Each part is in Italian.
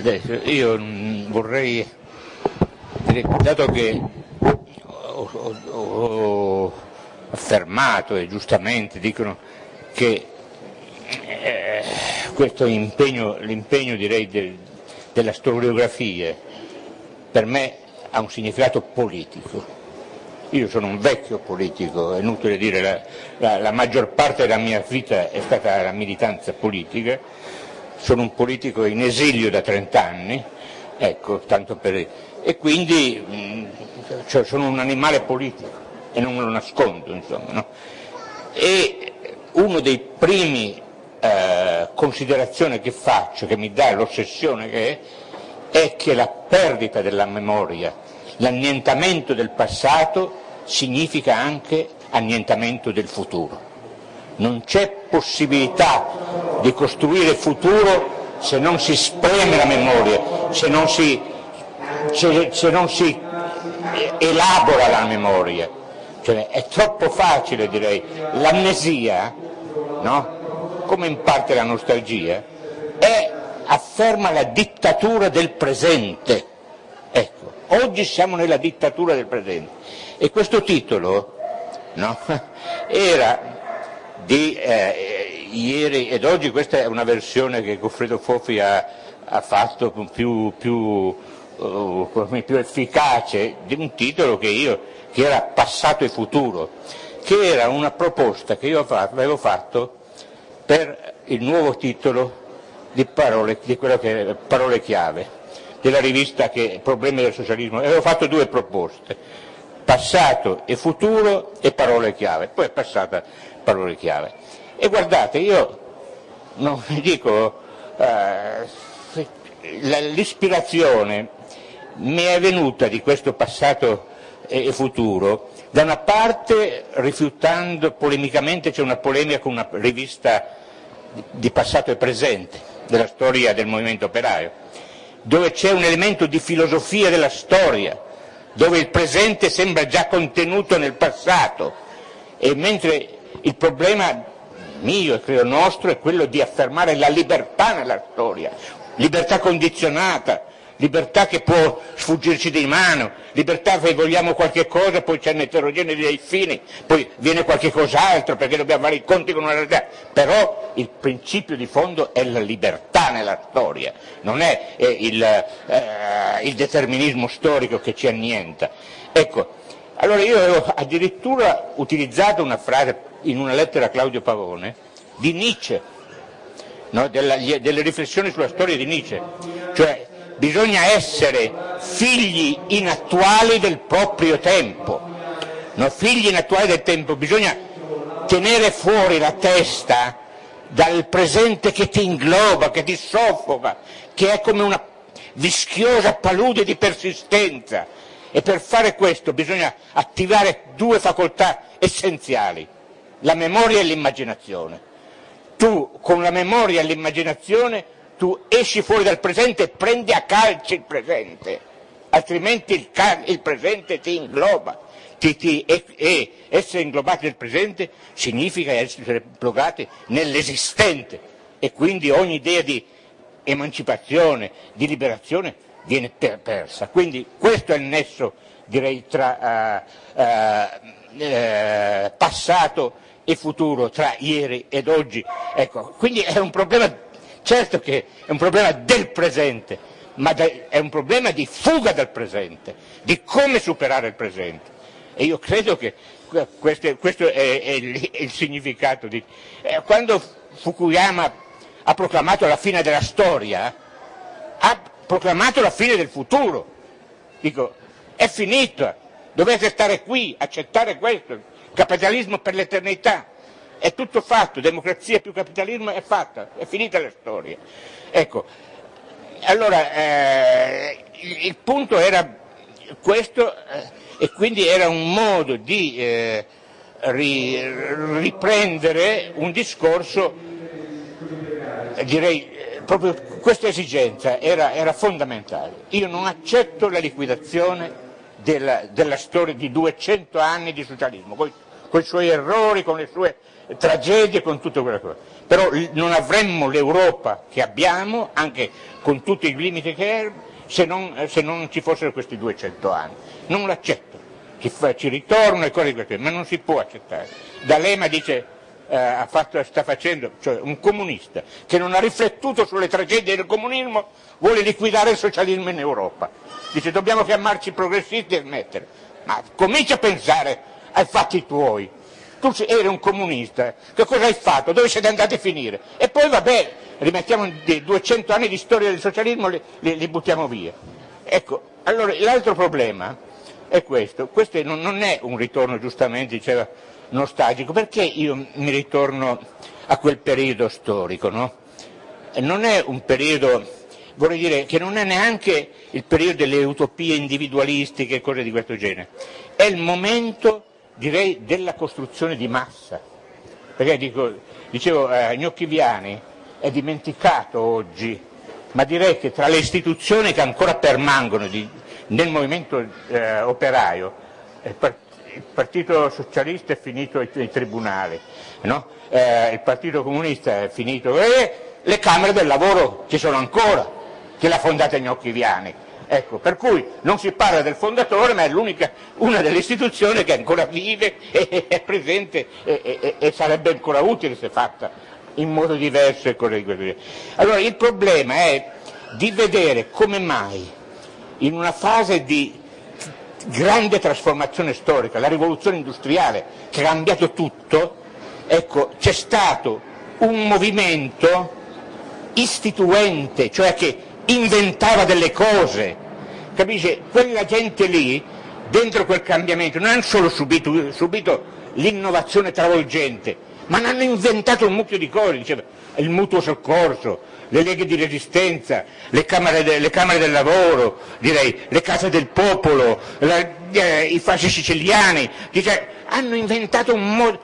Adesso io vorrei, dato che ho affermato, e giustamente dicono che questo l'impegno direi della storiografia per me ha un significato politico. Io sono un vecchio politico, è inutile dire, la maggior parte della mia vita è stata la militanza politica, sono un politico in esilio da 30 anni, ecco, tanto per... e quindi cioè sono un animale politico e non me lo nascondo, insomma, no? E uno dei primi considerazioni che faccio, che mi dà l'ossessione che è che la perdita della memoria, l'annientamento del passato significa anche annientamento del futuro. Non c'è possibilità di costruire futuro se non si spreme la memoria, se non si elabora la memoria. Cioè, è troppo facile, direi, l'amnesia, no? Come in parte la nostalgia, afferma la dittatura del presente. Ecco, oggi siamo nella dittatura del presente. E questo titolo, no? Era di ieri ed oggi, questa è una versione che Goffredo Fofi ha fatto più efficace, di un titolo che era Passato e Futuro, che era una proposta che io avevo fatto per il nuovo titolo di quello che è Parole Chiave, della rivista Problemi del Socialismo. Avevo fatto due proposte, Passato e Futuro e Parole Chiave, poi è passata Parole Chiave. E guardate, io non vi dico, l'ispirazione mi è venuta di questo Passato e Futuro, da una parte rifiutando polemicamente, c'è una polemica con una rivista di passato e presente, della storia del movimento operaio, dove c'è un elemento di filosofia della storia, dove il presente sembra già contenuto nel passato, e mentre il problema mio e credo nostro è quello di affermare la libertà nella storia, libertà condizionata, libertà che può sfuggirci di mano, libertà che vogliamo qualche cosa, poi c'è un'eterogenesi dei fini, poi viene qualche cos'altro perché dobbiamo fare i conti con una realtà, però il principio di fondo è la libertà nella storia, non è il determinismo storico che ci annienta. Ecco, allora io avevo addirittura utilizzato una frase in una lettera a Claudio Pavone di Nietzsche, no? delle riflessioni sulla storia di Nietzsche, cioè bisogna essere figli inattuali del proprio tempo, no? Figli inattuali del tempo, bisogna tenere fuori la testa dal presente che ti ingloba, che ti soffoca, che è come una vischiosa palude di persistenza, e per fare questo bisogna attivare due facoltà essenziali, la memoria e l'immaginazione. Tu con la memoria e l'immaginazione tu esci fuori dal presente e prendi a calci il presente, altrimenti il presente ti ingloba. E essere inglobati nel presente significa essere bloccati nell'esistente, e quindi ogni idea di emancipazione, di liberazione viene persa. Quindi questo è il nesso, direi, tra passato e futuro, tra ieri ed oggi. Ecco, quindi è un problema. Certo che è un problema del presente, ma è un problema di fuga dal presente, di come superare il presente. E io credo che questo è il significato di... Quando Fukuyama ha proclamato la fine della storia, ha proclamato la fine del futuro. Dico, è finita, dovete stare qui, accettare questo, capitalismo per l'eternità. È tutto fatto, democrazia più capitalismo è fatta, è finita la storia. Ecco, allora il punto era questo, e quindi era un modo di riprendere un discorso, direi, proprio questa esigenza era fondamentale. Io non accetto la liquidazione della storia di 200 anni di socialismo, i suoi errori, con le sue tragedie, con tutto quello che... Però non avremmo l'Europa che abbiamo, anche con tutti i limiti che è, se non ci fossero questi 200 anni. Non l'accetto, ci ritorno e cose di questo, ma non si può accettare. D'Alema dice, sta facendo, cioè un comunista che non ha riflettuto sulle tragedie del comunismo vuole liquidare il socialismo in Europa. Dice dobbiamo chiamarci progressisti e smettere. Ma comincia a pensare ai fatti tuoi. Tu eri un comunista, che cosa hai fatto? Dove siete andati a finire? E poi vabbè, rimettiamo 200 anni di storia del socialismo, li buttiamo via. Ecco, allora l'altro problema è questo non è un ritorno, giustamente diceva, nostalgico, perché io mi ritorno a quel periodo storico, no? Non è un periodo, vorrei dire, che non è neanche il periodo delle utopie individualistiche e cose di questo genere, è il momento, direi, della costruzione di massa, perché dicevo, Gnocchi Viani è dimenticato oggi, ma direi che tra le istituzioni che ancora permangono nel movimento operaio, il Partito Socialista è finito ai tribunali, no? Il Partito Comunista è finito, le Camere del Lavoro ci sono ancora, che l'ha fondata Gnocchi Viani. Ecco, per cui non si parla del fondatore, ma è una delle istituzioni che ancora vive, è presente e sarebbe ancora utile se fatta in modo diverso e cose di questo genere. Allora il problema è di vedere come mai in una fase di grande trasformazione storica, la rivoluzione industriale che ha cambiato tutto, ecco, c'è stato un movimento istituente, cioè che inventava delle cose, capisce? Quella gente lì, dentro quel cambiamento, non hanno solo subito l'innovazione travolgente, ma ne hanno inventato un mucchio di cose, diceva, il mutuo soccorso, le leghe di resistenza, le camere del lavoro, direi, le case del popolo, i fasci siciliani, dice, hanno inventato un modo.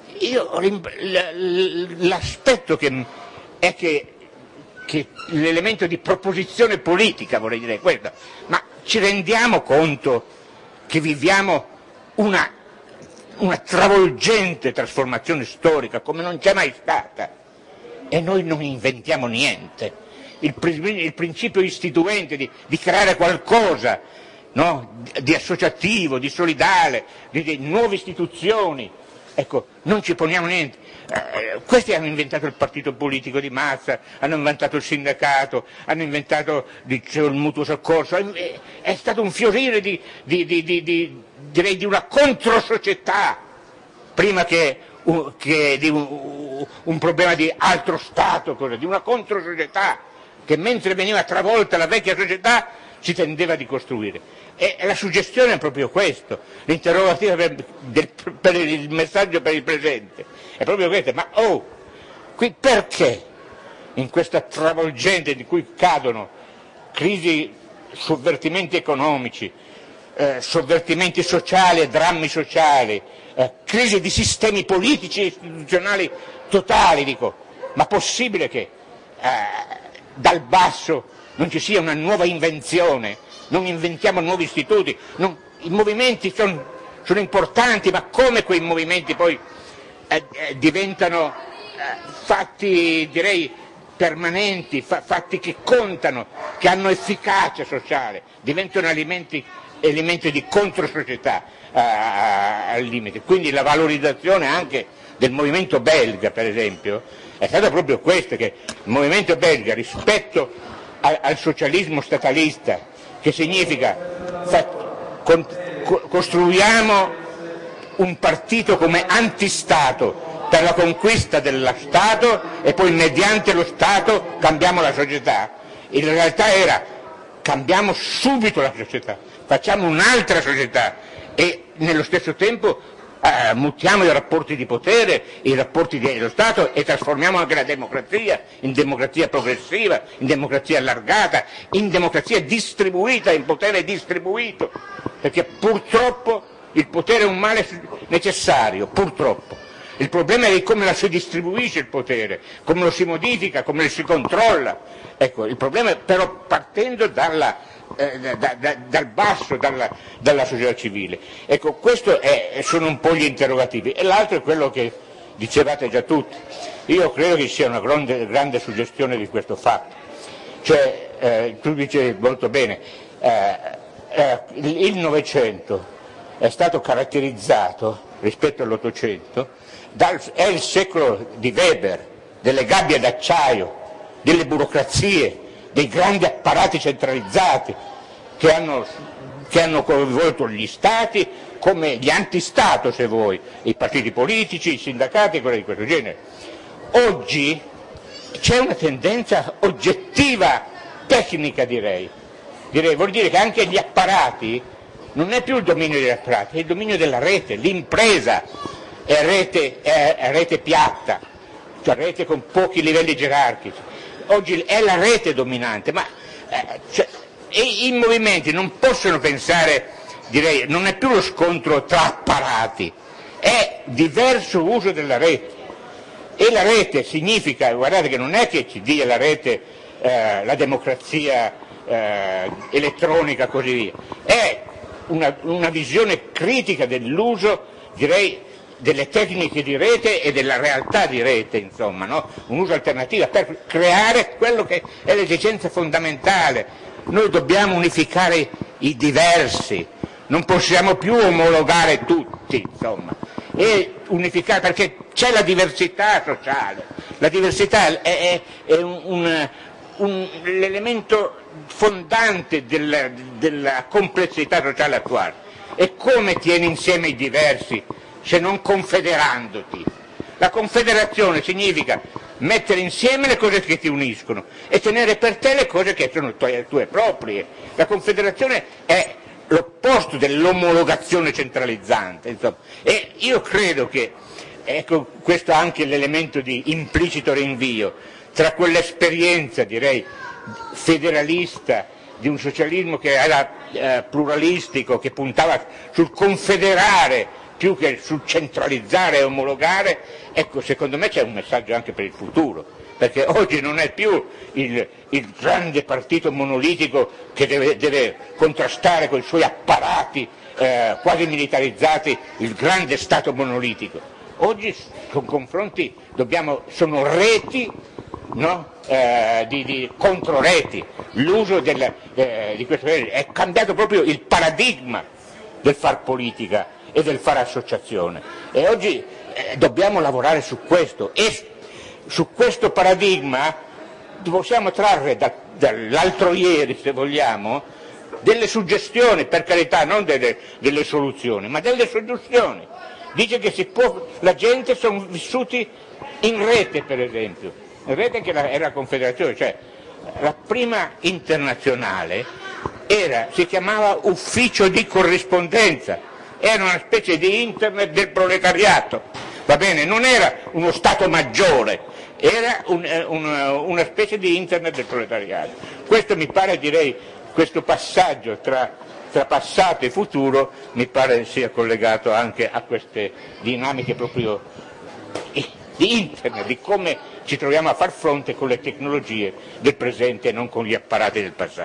L'aspetto è che l'elemento di proposizione politica, vorrei dire questo, ma ci rendiamo conto che viviamo una travolgente trasformazione storica come non c'è mai stata e noi non inventiamo niente. Il principio istituente di creare qualcosa, no? Di associativo, di solidale, di nuove istituzioni, ecco, non ci poniamo niente. Questi hanno inventato il partito politico di massa, hanno inventato il sindacato, hanno inventato il mutuo soccorso, è stato un fiorire direi di una controsocietà prima che di un problema di altro Stato, di una controsocietà che mentre veniva travolta la vecchia società si tendeva a ricostruire. E la suggestione è proprio questo, l'interrogativa per il messaggio per il presente, è proprio questo, ma qui perché in questa travolgente in cui cadono crisi, sovvertimenti economici, sovvertimenti sociali e drammi sociali, crisi di sistemi politici e istituzionali totali, dico, ma possibile che dal basso non ci sia una nuova invenzione, non inventiamo nuovi istituti, i movimenti sono importanti, ma come quei movimenti poi diventano fatti, direi, permanenti, fatti che contano, che hanno efficacia sociale, diventano elementi di controsocietà al limite. Quindi la valorizzazione anche del movimento belga, per esempio, è stata proprio questa, che il movimento belga rispetto al socialismo statalista, che significa costruiamo un partito come antistato per la conquista dello Stato e poi mediante lo Stato cambiamo la società. In realtà era cambiamo subito la società, facciamo un'altra società e nello stesso tempo mutiamo i rapporti di potere, i rapporti dello Stato e trasformiamo anche la democrazia in democrazia progressiva, in democrazia allargata, in democrazia distribuita, in potere distribuito, perché purtroppo il potere è un male necessario, purtroppo. Il problema è di come si distribuisce il potere, come lo si modifica, come lo si controlla. Ecco, il problema è però partendo dalla dal basso, dalla società civile. Ecco, questo sono un po' gli interrogativi. E l'altro è quello che dicevate già tutti. Io credo che ci sia una grande suggestione di questo fatto. Cioè, tu dicevi molto bene, il Novecento è stato caratterizzato rispetto all'Ottocento, è il secolo di Weber, delle gabbie d'acciaio, delle burocrazie, dei grandi apparati centralizzati che hanno coinvolto gli stati come gli antistato, se vuoi, i partiti politici, i sindacati e cose di questo genere. Oggi c'è una tendenza oggettiva, tecnica direi, vuol dire che anche gli apparati, non è più il dominio degli apparati, è il dominio della rete, l'impresa è rete piatta, cioè rete con pochi livelli gerarchici. Oggi è la rete dominante, ma i movimenti non possono pensare, direi, non è più lo scontro tra apparati, è diverso uso della rete. E la rete significa, guardate che non è che ci dia la rete la democrazia elettronica così via, è una visione critica dell'uso, direi, delle tecniche di rete e della realtà di rete, insomma, no? Un uso alternativo per creare quello che è l'esigenza fondamentale. Noi dobbiamo unificare i diversi, non possiamo più omologare tutti, insomma, e unificare, perché c'è la diversità sociale, la diversità è l'elemento fondante della complessità sociale attuale. E come tieni insieme i diversi se non confederandoti? La confederazione significa mettere insieme le cose che ti uniscono e tenere per te le cose che sono tue proprie. La confederazione è l'opposto dell'omologazione centralizzante, insomma. E io credo che, ecco, questo è anche l'elemento di implicito rinvio tra quell'esperienza, direi, federalista di un socialismo che era pluralistico, che puntava sul confederare più che sul centralizzare e omologare. Ecco, secondo me c'è un messaggio anche per il futuro, perché oggi non è più il grande partito monolitico che deve contrastare con i suoi apparati quasi militarizzati il grande Stato monolitico. Oggi con confronti sono reti, no? Di controreti, l'uso di questo è cambiato proprio il paradigma del far politica e del fare associazione, e oggi dobbiamo lavorare su questo, e su questo paradigma possiamo trarre dall'altro ieri, se vogliamo, delle suggestioni, per carità, non delle soluzioni, ma delle suggestioni. Dice che la gente sono vissuti in rete, per esempio, in rete che era la Confederazione, cioè la prima internazionale si chiamava ufficio di corrispondenza, era una specie di internet del proletariato, va bene? Non era uno Stato maggiore, era una specie di internet del proletariato. Questo mi pare, direi, questo passaggio tra passato e futuro mi pare sia collegato anche a queste dinamiche proprio di internet, di come ci troviamo a far fronte con le tecnologie del presente e non con gli apparati del passato.